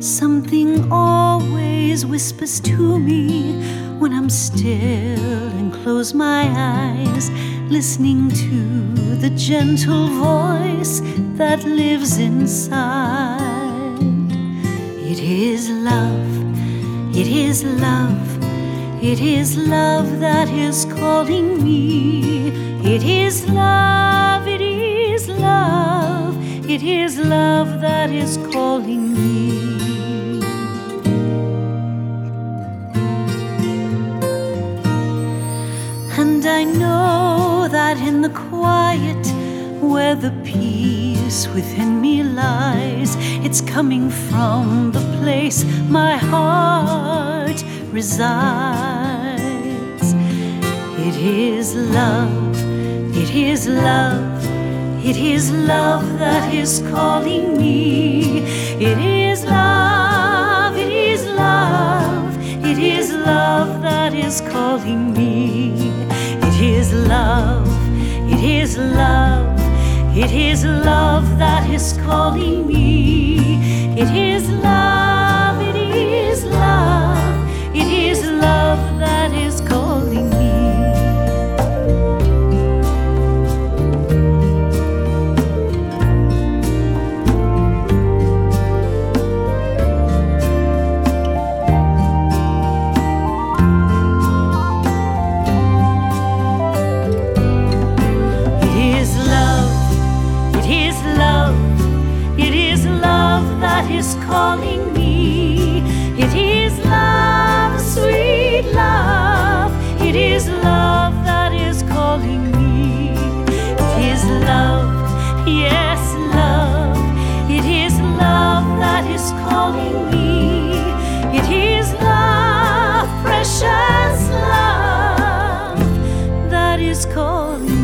Something always whispers to me when I'm still and close my eyes, listening to the gentle voice that lives inside. It is love, it is love, it is love that is calling me. It is love, it is love, it is love that is calling me. And I know that in the quiet where the peace within me lies, it's coming from the place my heart resides. It is love, it is love, it is love that is calling me. It is love, it is love, it is love that is calling me. It is love, it is love, it is love that is calling me. It is love, it is love, it is love that is calling me. Is calling me. It is love, sweet love. It is love that is calling me. It is love, yes, love. It is love that is calling me. It is love, precious love that is calling me.